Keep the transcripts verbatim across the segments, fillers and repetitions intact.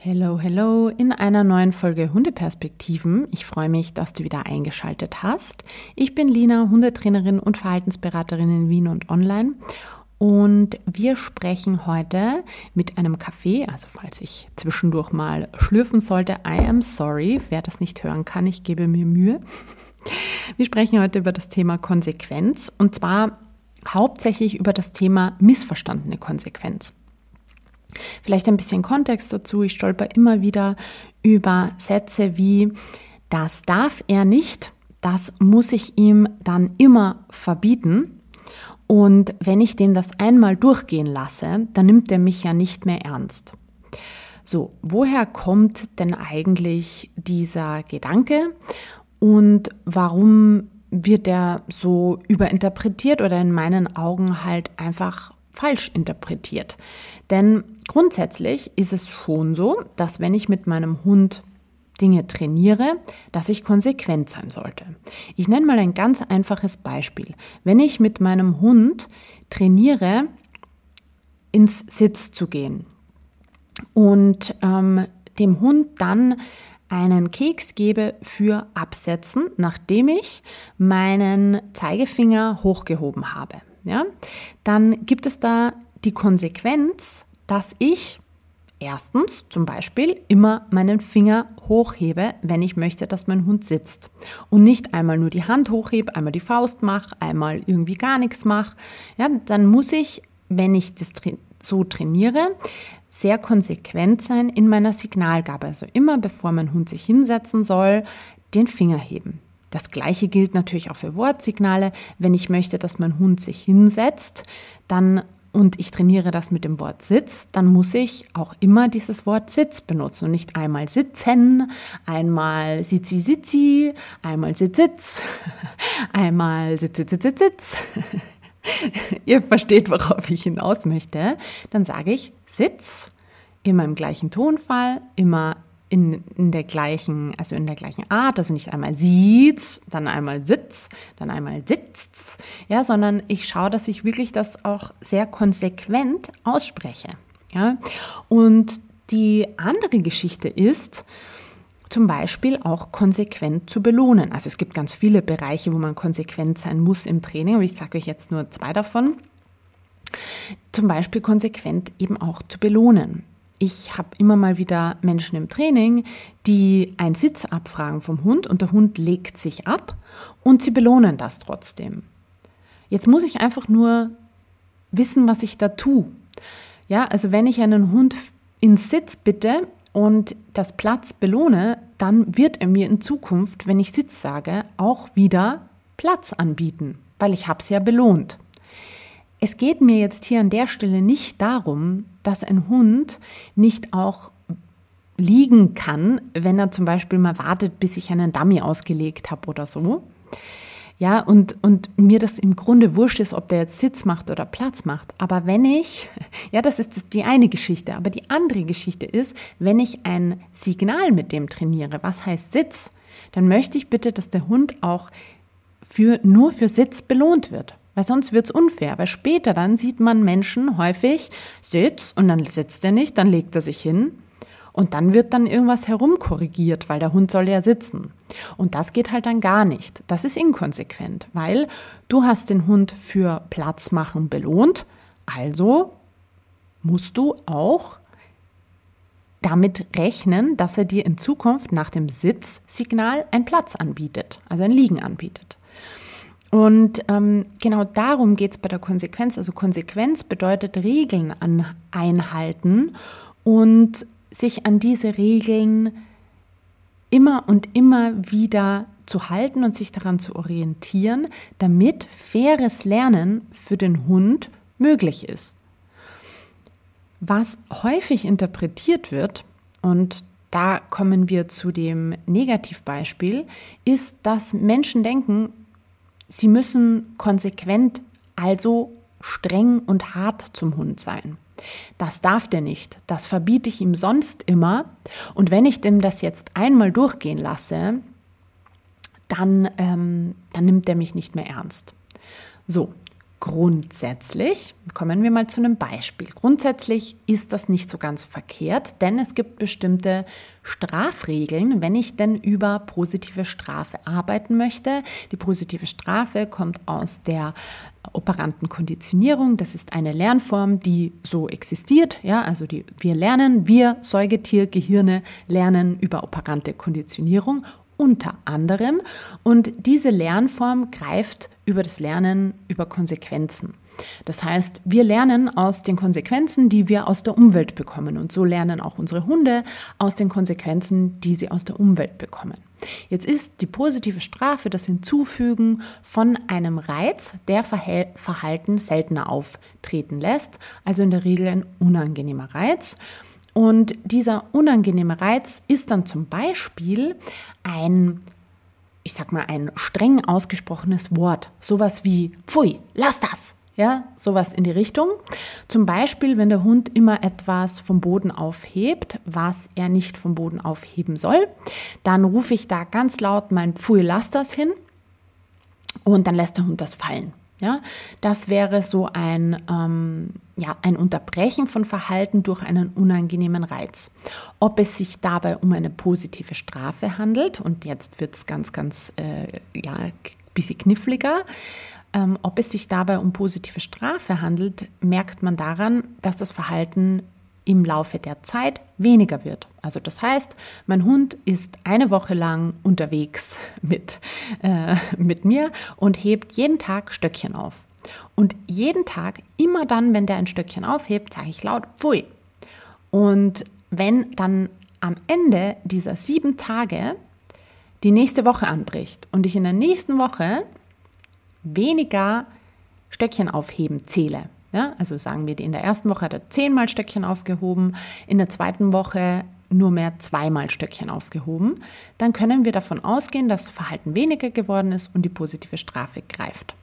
Hello, hello in einer neuen Folge Hundeperspektiven. Ich freue mich, dass du wieder eingeschaltet hast. Ich bin Lina, Hundetrainerin und Verhaltensberaterin in Wien und online. Und wir sprechen heute mit einem Kaffee, also falls ich zwischendurch mal schlürfen sollte, I am sorry, wer das nicht hören kann, ich gebe mir Mühe. Wir sprechen heute über das Thema Konsequenz und zwar hauptsächlich über das Thema missverstandene Konsequenz. Vielleicht ein bisschen Kontext dazu. Ich stolper immer wieder über Sätze wie, das darf er nicht, das muss ich ihm dann immer verbieten. Und wenn ich dem das einmal durchgehen lasse, dann nimmt er mich ja nicht mehr ernst. So, woher kommt denn eigentlich dieser Gedanke und warum wird er so überinterpretiert oder in meinen Augen halt einfach falsch interpretiert? Denn grundsätzlich ist es schon so, dass wenn ich mit meinem Hund Dinge trainiere, dass ich konsequent sein sollte. Ich nenne mal ein ganz einfaches Beispiel. Wenn ich mit meinem Hund trainiere, ins Sitz zu gehen und ähm, dem Hund dann einen Keks gebe für Absetzen, nachdem ich meinen Zeigefinger hochgehoben habe, ja, dann gibt es da die Konsequenz, dass ich erstens zum Beispiel immer meinen Finger hochhebe, wenn ich möchte, dass mein Hund sitzt und nicht einmal nur die Hand hochhebe, einmal die Faust mache, einmal irgendwie gar nichts mache. Ja, dann muss ich, wenn ich das so trainiere, sehr konsequent sein in meiner Signalgabe. Also immer bevor mein Hund sich hinsetzen soll, den Finger heben. Das Gleiche gilt natürlich auch für Wortsignale. Wenn ich möchte, dass mein Hund sich hinsetzt, dann und ich trainiere das mit dem Wort Sitz, dann muss ich auch immer dieses Wort Sitz benutzen und nicht einmal sitzen, einmal sitzi sitzi, einmal Sitz Sitz, einmal Sitz Sitz Sitz Sitz. Ihr versteht, worauf ich hinaus möchte. Dann sage ich Sitz, immer im gleichen Tonfall, immer In, in der gleichen, also in der gleichen Art, also nicht einmal Sitz, dann einmal Sitz, dann einmal Sitz, ja, sondern ich schaue, dass ich wirklich das auch sehr konsequent ausspreche, ja. Und die andere Geschichte ist, zum Beispiel auch konsequent zu belohnen. Also es gibt ganz viele Bereiche, wo man konsequent sein muss im Training, aber ich sage euch jetzt nur zwei davon. Zum Beispiel konsequent eben auch zu belohnen. Ich habe immer mal wieder Menschen im Training, die einen Sitz abfragen vom Hund und der Hund legt sich ab und sie belohnen das trotzdem. Jetzt muss ich einfach nur wissen, was ich da tue. Ja, also wenn ich einen Hund ins Sitz bitte und das Platz belohne, dann wird er mir in Zukunft, wenn ich Sitz sage, auch wieder Platz anbieten, weil ich habe es ja belohnt. Es geht mir jetzt hier an der Stelle nicht darum, dass ein Hund nicht auch liegen kann, wenn er zum Beispiel mal wartet, bis ich einen Dummy ausgelegt habe oder so. Ja, und, und mir das im Grunde wurscht ist, ob der jetzt Sitz macht oder Platz macht. Aber wenn ich, ja, das ist die eine Geschichte, aber die andere Geschichte ist, wenn ich ein Signal mit dem trainiere, was heißt Sitz, dann möchte ich bitte, dass der Hund auch für, nur für Sitz belohnt wird. Weil sonst wird es unfair, weil später dann sieht man Menschen häufig Sitz und dann sitzt er nicht, dann legt er sich hin und dann wird dann irgendwas herumkorrigiert, weil der Hund soll ja sitzen. Und das geht halt dann gar nicht. Das ist inkonsequent, weil du hast den Hund für Platz machen belohnt, also musst du auch damit rechnen, dass er dir in Zukunft nach dem Sitzsignal einen Platz anbietet, also ein Liegen anbietet. Und ähm, genau darum geht es bei der Konsequenz. Also Konsequenz bedeutet Regeln an, einhalten und sich an diese Regeln immer und immer wieder zu halten und sich daran zu orientieren, damit faires Lernen für den Hund möglich ist. Was häufig interpretiert wird, und da kommen wir zu dem Negativbeispiel, ist, dass Menschen denken, sie müssen konsequent, also streng und hart zum Hund sein. Das darf der nicht. Das verbiete ich ihm sonst immer. Und wenn ich dem das jetzt einmal durchgehen lasse, dann, ähm, dann nimmt er mich nicht mehr ernst. So, Grundsätzlich, kommen wir mal zu einem Beispiel. Grundsätzlich ist das nicht so ganz verkehrt, denn es gibt bestimmte Strafregeln, wenn ich denn über positive Strafe arbeiten möchte. Die positive Strafe kommt aus der operanten Konditionierung. Das ist eine Lernform, die so existiert. Ja, also die, wir lernen, wir Säugetiergehirne lernen über operante Konditionierung unter anderem. Und diese Lernform greift über das Lernen über Konsequenzen. Das heißt, wir lernen aus den Konsequenzen, die wir aus der Umwelt bekommen. Und so lernen auch unsere Hunde aus den Konsequenzen, die sie aus der Umwelt bekommen. Jetzt ist die positive Strafe das Hinzufügen von einem Reiz, der Verhalten seltener auftreten lässt, also in der Regel ein unangenehmer Reiz. Und dieser unangenehme Reiz ist dann zum Beispiel ein, ich sag mal, ein streng ausgesprochenes Wort. Sowas wie, pfui, lass das. Ja, sowas in die Richtung. Zum Beispiel, wenn der Hund immer etwas vom Boden aufhebt, was er nicht vom Boden aufheben soll, dann rufe ich da ganz laut mein Pfui, lass das hin und dann lässt der Hund das fallen. Ja, das wäre so ein, ähm, ja, ein Unterbrechen von Verhalten durch einen unangenehmen Reiz. Ob es sich dabei um eine positive Strafe handelt, und jetzt wird es ganz, ganz, äh, ja, ein bisschen kniffliger. Ähm, ob es sich dabei um positive Strafe handelt, merkt man daran, dass das Verhalten im Laufe der Zeit weniger wird. Also das heißt, mein Hund ist eine Woche lang unterwegs mit, äh, mit mir und hebt jeden Tag Stöckchen auf. Und jeden Tag, immer dann, wenn der ein Stöckchen aufhebt, sage ich laut, pfui. Und wenn dann am Ende dieser sieben Tage die nächste Woche anbricht und ich in der nächsten Woche weniger Stöckchen aufheben zähle. Ja, also sagen wir, in der ersten Woche hat er zehnmal Stöckchen aufgehoben, in der zweiten Woche nur mehr zweimal Stöckchen aufgehoben. Dann können wir davon ausgehen, dass das Verhalten weniger geworden ist und die positive Strafe greift.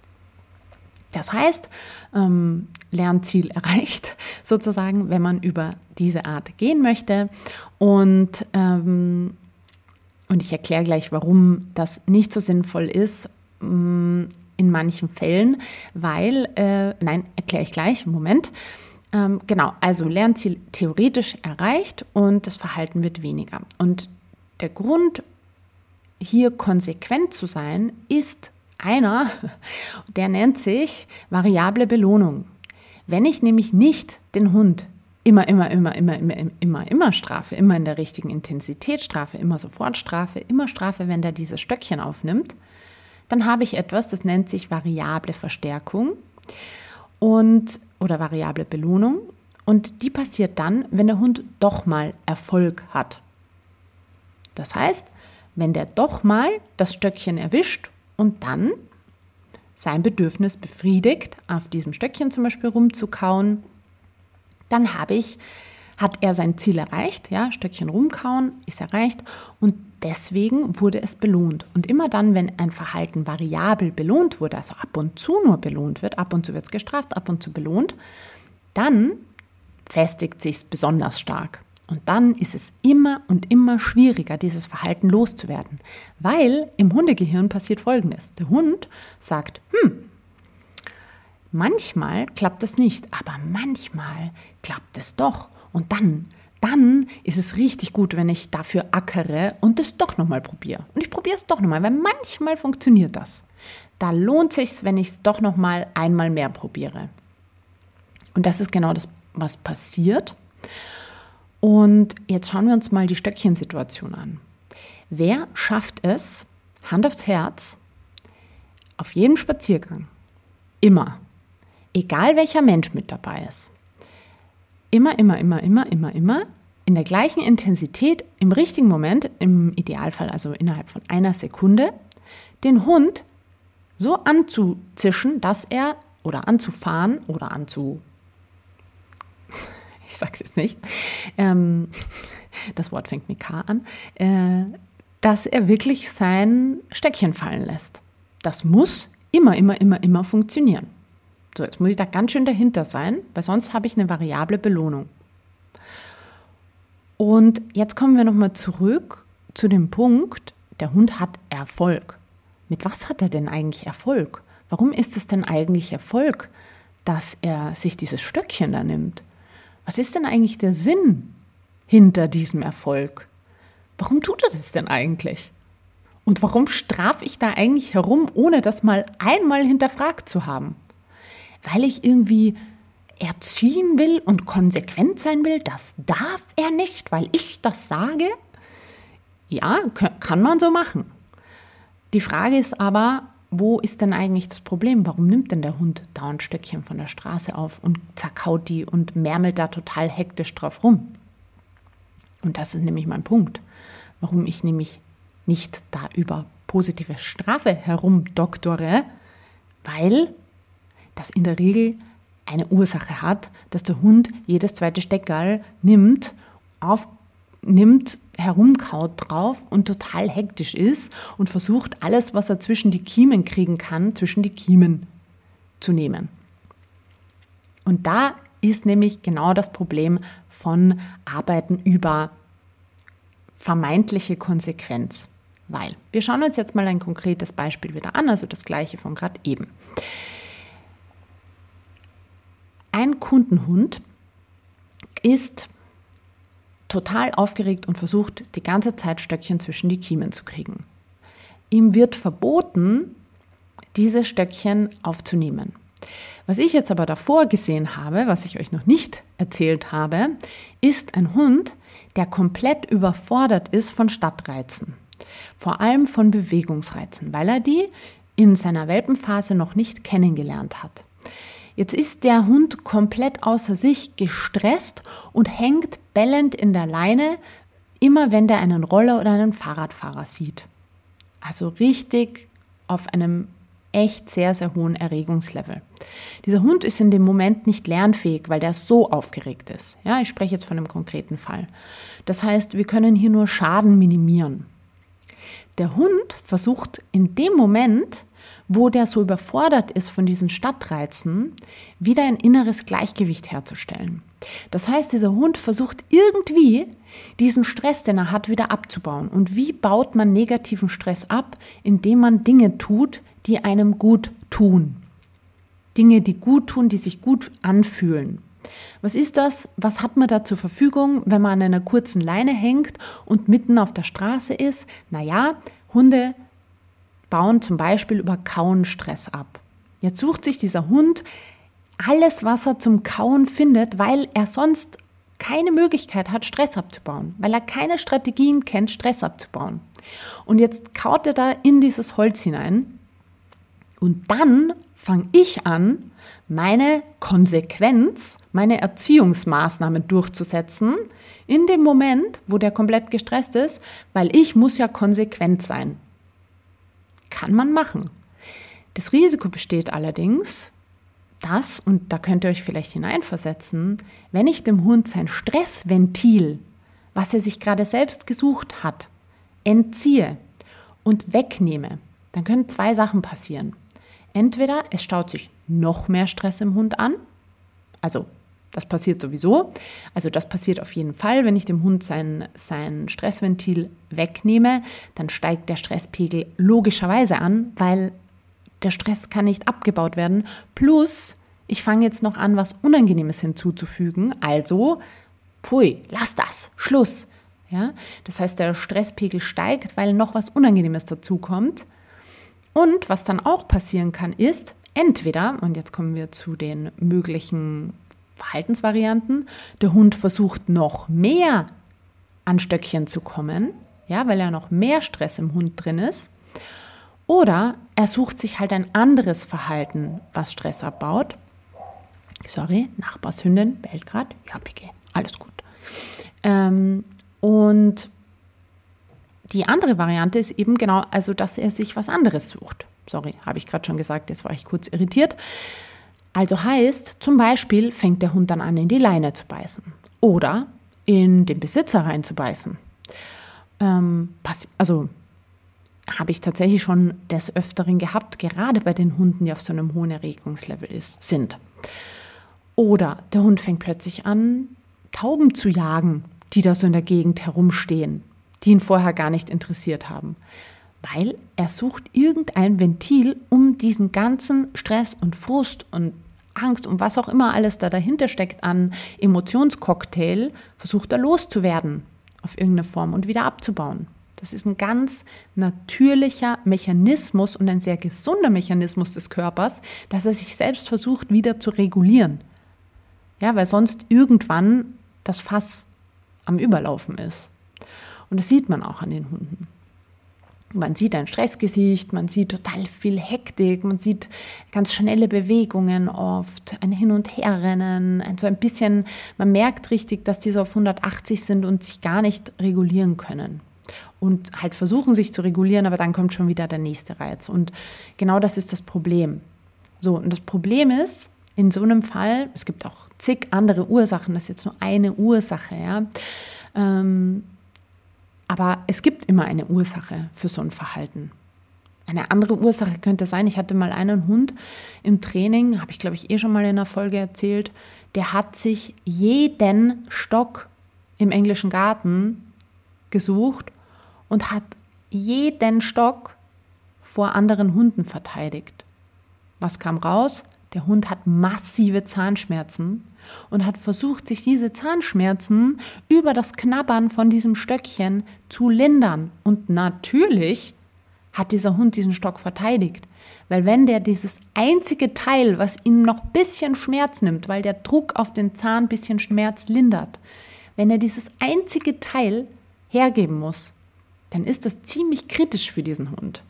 Das heißt, ähm, Lernziel erreicht sozusagen, wenn man über diese Art gehen möchte. Und, ähm, und ich erkläre gleich, warum das nicht so sinnvoll ist, ähm, in manchen Fällen, weil, äh, nein, erkläre ich gleich, Moment. Ähm, genau, also Lernziel theoretisch erreicht und das Verhalten wird weniger. Und der Grund, hier konsequent zu sein, ist einer, der nennt sich variable Belohnung. Wenn ich nämlich nicht den Hund immer, immer, immer, immer, immer, immer, immer strafe, immer in der richtigen Intensität strafe, immer sofort strafe, immer strafe, wenn der dieses Stöckchen aufnimmt, dann habe ich etwas, das nennt sich variable Verstärkung und, oder variable Belohnung. Und die passiert dann, wenn der Hund doch mal Erfolg hat. Das heißt, wenn der doch mal das Stöckchen erwischt und dann sein Bedürfnis befriedigt, auf diesem Stöckchen zum Beispiel rumzukauen, dann habe ich, hat er sein Ziel erreicht, ja, Stöckchen rumkauen ist erreicht und deswegen wurde es belohnt. Und immer dann, wenn ein Verhalten variabel belohnt wurde, also ab und zu nur belohnt wird, ab und zu wird es gestraft, ab und zu belohnt, dann festigt sich es besonders stark. Und dann ist es immer und immer schwieriger, dieses Verhalten loszuwerden. Weil im Hundegehirn passiert Folgendes. Der Hund sagt, hm, manchmal klappt das nicht, aber manchmal klappt es doch. Und dann, dann ist es richtig gut, wenn ich dafür ackere und es doch nochmal probiere. Und ich probiere es doch nochmal, weil manchmal funktioniert das. Da lohnt es sich, wenn ich es doch nochmal einmal mehr probiere. Und das ist genau das, was passiert. Und jetzt schauen wir uns mal die Stöckchensituation an. Wer schafft es, Hand aufs Herz, auf jedem Spaziergang, immer, egal welcher Mensch mit dabei ist, immer, immer, immer, immer, immer, immer, in der gleichen Intensität, im richtigen Moment, im Idealfall also innerhalb von einer Sekunde, den Hund so anzuzischen, dass er, oder anzufahren, oder anzu, ich sag's jetzt nicht, ähm, das Wort fängt mit K an, äh, dass er wirklich sein Stöckchen fallen lässt. Das muss immer, immer, immer, immer funktionieren. So, jetzt muss ich da ganz schön dahinter sein, weil sonst habe ich eine variable Belohnung. Und jetzt kommen wir nochmal zurück zu dem Punkt, der Hund hat Erfolg. Mit was hat er denn eigentlich Erfolg? Warum ist es denn eigentlich Erfolg, dass er sich dieses Stöckchen da nimmt? Was ist denn eigentlich der Sinn hinter diesem Erfolg? Warum tut er das denn eigentlich? Und warum strafe ich da eigentlich herum, ohne das mal einmal hinterfragt zu haben? Weil ich irgendwie erziehen will und konsequent sein will, das darf er nicht, weil ich das sage? Ja, kann man so machen. Die Frage ist aber, wo ist denn eigentlich das Problem? Warum nimmt denn der Hund dauernd Stöckchen von der Straße auf und zerkaut die und märmelt da total hektisch drauf rum? Und das ist nämlich mein Punkt, warum ich nämlich nicht da über positive Strafe herumdoktore, weil das in der Regel eine Ursache hat, dass der Hund jedes zweite Steckerl nimmt, aufnimmt, herumkaut drauf und total hektisch ist und versucht, alles, was er zwischen die Kiemen kriegen kann, zwischen die Kiemen zu nehmen. Und da ist nämlich genau das Problem von Arbeiten über vermeintliche Konsequenz. Weil, wir schauen uns jetzt mal ein konkretes Beispiel wieder an, also das gleiche von gerade eben. Ein Kundenhund ist total aufgeregt und versucht, die ganze Zeit Stöckchen zwischen die Kiemen zu kriegen. Ihm wird verboten, diese Stöckchen aufzunehmen. Was ich jetzt aber davor gesehen habe, was ich euch noch nicht erzählt habe, ist ein Hund, der komplett überfordert ist von Stadtreizen. Vor allem von Bewegungsreizen, weil er die in seiner Welpenphase noch nicht kennengelernt hat. Jetzt ist der Hund komplett außer sich, gestresst und hängt bellend in der Leine, immer wenn der einen Roller oder einen Fahrradfahrer sieht. Also richtig auf einem echt sehr, sehr hohen Erregungslevel. Dieser Hund ist in dem Moment nicht lernfähig, weil der so aufgeregt ist. Ja, ich spreche jetzt von einem konkreten Fall. Das heißt, wir können hier nur Schaden minimieren. Der Hund versucht in dem Moment, wo der so überfordert ist von diesen Stadtreizen, wieder ein inneres Gleichgewicht herzustellen. Das heißt, dieser Hund versucht irgendwie, diesen Stress, den er hat, wieder abzubauen. Und wie baut man negativen Stress ab? Indem man Dinge tut, die einem gut tun. Dinge, die gut tun, die sich gut anfühlen. Was ist das? Was hat man da zur Verfügung, wenn man an einer kurzen Leine hängt und mitten auf der Straße ist? Naja, Hunde bauen zum Beispiel über Kauen Stress ab. Jetzt sucht sich dieser Hund alles, was er zum Kauen findet, weil er sonst keine Möglichkeit hat, Stress abzubauen, weil er keine Strategien kennt, Stress abzubauen. Und jetzt kaut er da in dieses Holz hinein und dann fange ich an, meine Konsequenz, meine Erziehungsmaßnahmen durchzusetzen in dem Moment, wo der komplett gestresst ist, weil ich muss ja konsequent sein. Kann man machen. Das Risiko besteht allerdings, dass, und da könnt ihr euch vielleicht hineinversetzen, wenn ich dem Hund sein Stressventil, was er sich gerade selbst gesucht hat, entziehe und wegnehme, dann können zwei Sachen passieren. Entweder es staut sich noch mehr Stress im Hund an, also das passiert sowieso, also das passiert auf jeden Fall, wenn ich dem Hund sein, sein Stressventil wegnehme, dann steigt der Stresspegel logischerweise an, weil der Stress kann nicht abgebaut werden, plus ich fange jetzt noch an, was Unangenehmes hinzuzufügen, also pfui, lass das, Schluss. Ja? Das heißt, der Stresspegel steigt, weil noch was Unangenehmes dazukommt. Und was dann auch passieren kann, ist entweder, und jetzt kommen wir zu den möglichen Verhaltensvarianten, der Hund versucht noch mehr an Stöckchen zu kommen, ja, weil ja noch mehr Stress im Hund drin ist, oder er sucht sich halt ein anderes Verhalten, was Stress abbaut. Sorry, Nachbarshündin bellt gerade, ja, Piki, alles gut. Ähm, und die andere Variante ist eben genau, also dass er sich was anderes sucht. Sorry, habe ich gerade schon gesagt, jetzt war ich kurz irritiert. Also heißt, zum Beispiel fängt der Hund dann an, in die Leine zu beißen oder in den Besitzer reinzubeißen. Ähm, also habe ich tatsächlich schon des Öfteren gehabt, gerade bei den Hunden, die auf so einem hohen Erregungslevel ist, sind. Oder der Hund fängt plötzlich an, Tauben zu jagen, die da so in der Gegend herumstehen, die ihn vorher gar nicht interessiert haben. Weil er sucht irgendein Ventil, um diesen ganzen Stress und Frust und Angst und was auch immer alles da dahinter steckt an Emotionscocktail, versucht er loszuwerden auf irgendeine Form und wieder abzubauen. Das ist ein ganz natürlicher Mechanismus und ein sehr gesunder Mechanismus des Körpers, dass er sich selbst versucht wieder zu regulieren. Ja, weil sonst irgendwann das Fass am Überlaufen ist. Und das sieht man auch an den Hunden. Man sieht ein Stressgesicht, man sieht total viel Hektik, man sieht ganz schnelle Bewegungen oft, ein Hin- und Herrennen, so ein bisschen, man merkt richtig, dass die so auf hundertachtzig sind und sich gar nicht regulieren können. Und halt versuchen, sich zu regulieren, aber dann kommt schon wieder der nächste Reiz. Und genau das ist das Problem. So, und das Problem ist, in so einem Fall, es gibt auch zig andere Ursachen, das ist jetzt nur eine Ursache, ja, ähm, aber es gibt immer eine Ursache für so ein Verhalten. Eine andere Ursache könnte sein, ich hatte mal einen Hund im Training, habe ich glaube ich eh schon mal in einer Folge erzählt, der hat sich jeden Stock im englischen Garten gesucht und hat jeden Stock vor anderen Hunden verteidigt. Was kam raus? Der Hund hat massive Zahnschmerzen und hat versucht, sich diese Zahnschmerzen über das Knabbern von diesem Stöckchen zu lindern. Und natürlich hat dieser Hund diesen Stock verteidigt. Weil wenn der dieses einzige Teil, was ihm noch ein bisschen Schmerz nimmt, weil der Druck auf den Zahn ein bisschen Schmerz lindert, wenn er dieses einzige Teil hergeben muss, dann ist das ziemlich kritisch für diesen Hund.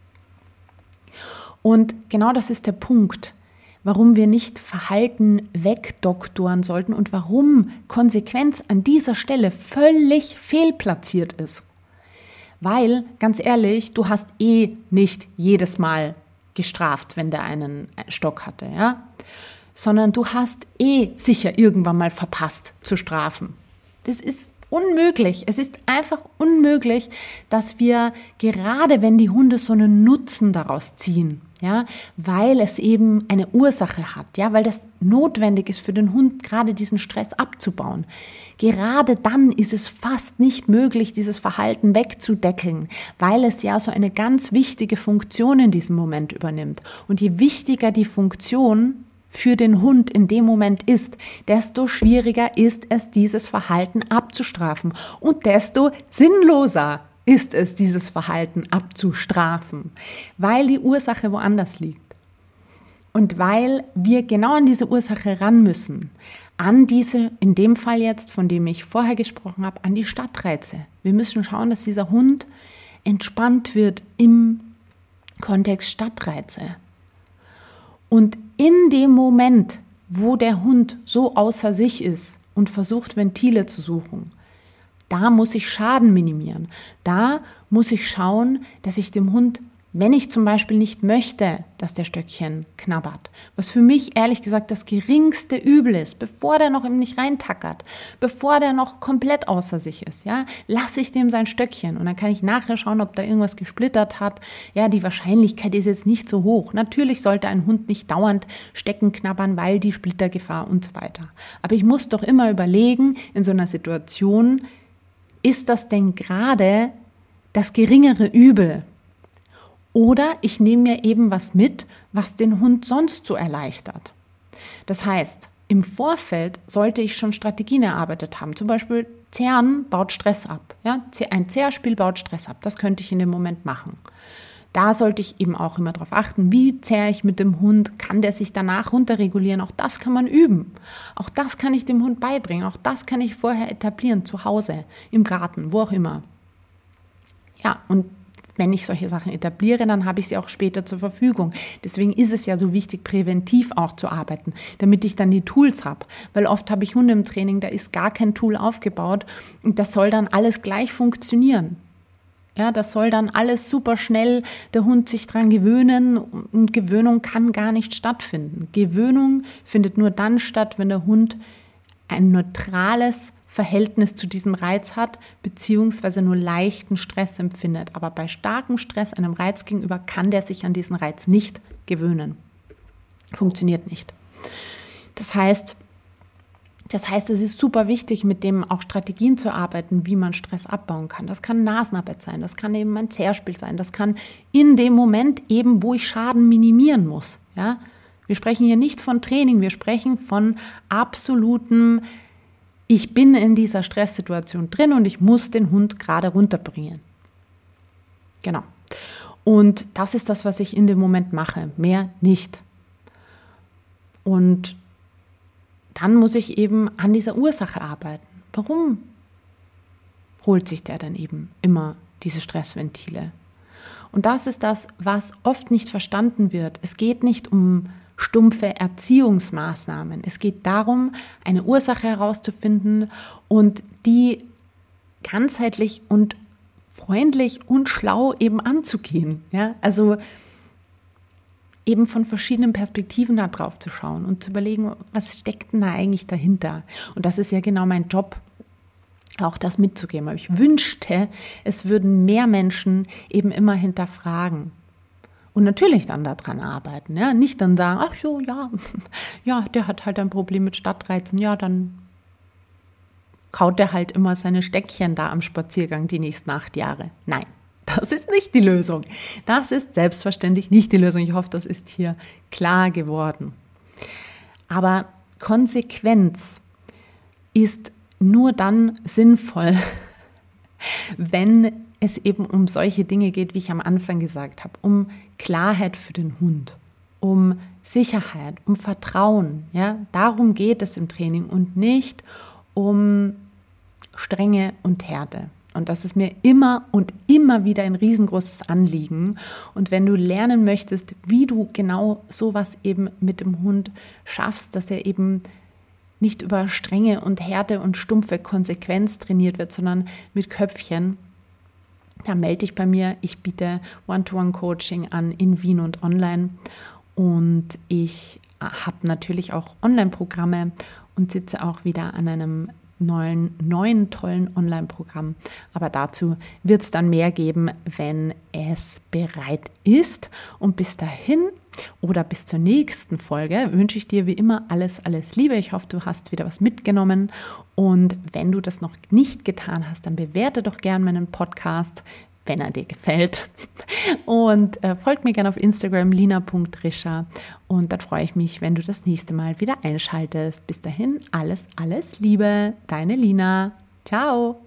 Und genau das ist der Punkt, warum wir nicht Verhalten wegdoktoren sollten und warum Konsequenz an dieser Stelle völlig fehlplatziert ist. Weil, ganz ehrlich, du hast eh nicht jedes Mal gestraft, wenn der einen Stock hatte, ja? Sondern du hast eh sicher irgendwann mal verpasst zu strafen. Das ist unmöglich. Es ist einfach unmöglich, dass wir, gerade wenn die Hunde so einen Nutzen daraus ziehen, ja, weil es eben eine Ursache hat, ja, weil das notwendig ist für den Hund, gerade diesen Stress abzubauen. Gerade dann ist es fast nicht möglich, dieses Verhalten wegzudeckeln, weil es ja so eine ganz wichtige Funktion in diesem Moment übernimmt. Und je wichtiger die Funktion für den Hund in dem Moment ist, desto schwieriger ist es, dieses Verhalten abzustrafen und desto sinnloser ist es, dieses Verhalten abzustrafen, weil die Ursache woanders liegt. Und weil wir genau an diese Ursache ran müssen, an diese, in dem Fall jetzt, von dem ich vorher gesprochen habe, an die Stadtreize. Wir müssen schauen, dass dieser Hund entspannt wird im Kontext Stadtreize. Und in dem Moment, wo der Hund so außer sich ist und versucht, Ventile zu suchen, da muss ich Schaden minimieren. Da muss ich schauen, dass ich dem Hund, wenn ich zum Beispiel nicht möchte, dass der Stöckchen knabbert, was für mich ehrlich gesagt das geringste Übel ist, bevor der noch ihm nicht reintackert, bevor der noch komplett außer sich ist, ja, lasse ich dem sein Stöckchen und dann kann ich nachher schauen, ob da irgendwas gesplittert hat. Ja, die Wahrscheinlichkeit ist jetzt nicht so hoch. Natürlich sollte ein Hund nicht dauernd Stecken knabbern, weil die Splittergefahr und so weiter. Aber ich muss doch immer überlegen, in so einer Situation, ist das denn gerade das geringere Übel? Oder ich nehme mir eben was mit, was den Hund sonst so erleichtert. Das heißt, im Vorfeld sollte ich schon Strategien erarbeitet haben. Zum Beispiel Zehren baut Stress ab. Ja? Ein Zehrspiel baut Stress ab. Das könnte ich in dem Moment machen. Da sollte ich eben auch immer darauf achten, wie zerre ich mit dem Hund, kann der sich danach runterregulieren. Auch das kann man üben. Auch das kann ich dem Hund beibringen. Auch das kann ich vorher etablieren, zu Hause, im Garten, wo auch immer. Ja, und wenn ich solche Sachen etabliere, dann habe ich sie auch später zur Verfügung. Deswegen ist es ja so wichtig, präventiv auch zu arbeiten, damit ich dann die Tools habe. Weil oft habe ich Hunde im Training, da ist gar kein Tool aufgebaut und das soll dann alles gleich funktionieren. Ja, das soll dann alles super schnell der Hund sich dran gewöhnen und Gewöhnung kann gar nicht stattfinden. Gewöhnung findet nur dann statt, wenn der Hund ein neutrales Verhältnis zu diesem Reiz hat, beziehungsweise nur leichten Stress empfindet. Aber bei starkem Stress einem Reiz gegenüber kann der sich an diesen Reiz nicht gewöhnen. Funktioniert nicht. Das heißt, Das heißt, es ist super wichtig, mit dem auch Strategien zu arbeiten, wie man Stress abbauen kann. Das kann Nasenarbeit sein, das kann eben ein Zerspiel sein, das kann in dem Moment eben, wo ich Schaden minimieren muss. Ja? Wir sprechen hier nicht von Training, wir sprechen von absolutem, ich bin in dieser Stresssituation drin und ich muss den Hund gerade runterbringen. Genau. Und das ist das, was ich in dem Moment mache, mehr nicht. Und dann muss ich eben an dieser Ursache arbeiten. Warum holt sich der dann eben immer diese Stressventile? Und das ist das, was oft nicht verstanden wird. Es geht nicht um stumpfe Erziehungsmaßnahmen. Es geht darum, eine Ursache herauszufinden und die ganzheitlich und freundlich und schlau eben anzugehen. Ja? Also eben von verschiedenen Perspektiven da drauf zu schauen und zu überlegen, was steckt denn da eigentlich dahinter? Und das ist ja genau mein Job, auch das mitzugeben. Aber ich wünschte, es würden mehr Menschen eben immer hinterfragen und natürlich dann daran arbeiten. Ja? Nicht dann sagen, ach so, ja, ja, der hat halt ein Problem mit Stadtreizen, ja, dann kaut er halt immer seine Steckchen da am Spaziergang die nächsten acht Jahre. Nein. Das ist nicht die Lösung. Das ist selbstverständlich nicht die Lösung. Ich hoffe, das ist hier klar geworden. Aber Konsequenz ist nur dann sinnvoll, wenn es eben um solche Dinge geht, wie ich am Anfang gesagt habe, um Klarheit für den Hund, um Sicherheit, um Vertrauen. Ja? Darum geht es im Training und nicht um Strenge und Härte. Und das ist mir immer und immer wieder ein riesengroßes Anliegen. Und wenn du lernen möchtest, wie du genau sowas eben mit dem Hund schaffst, dass er eben nicht über Strenge und Härte und stumpfe Konsequenz trainiert wird, sondern mit Köpfchen, dann melde dich bei mir. Ich biete One-to-One-Coaching an in Wien und online. Und ich habe natürlich auch Online-Programme und sitze auch wieder an einem neuen, neuen tollen Online-Programm. Aber dazu wird es dann mehr geben, wenn es bereit ist. Und bis dahin oder bis zur nächsten Folge wünsche ich dir wie immer alles, alles Liebe. Ich hoffe, du hast wieder was mitgenommen. Und wenn du das noch nicht getan hast, dann bewerte doch gern meinen Podcast, wenn er dir gefällt. Und äh, folg mir gerne auf Instagram, lina punkt rischer. Und dann freue ich mich, wenn du das nächste Mal wieder einschaltest. Bis dahin, alles, alles Liebe. Deine Lina. Ciao.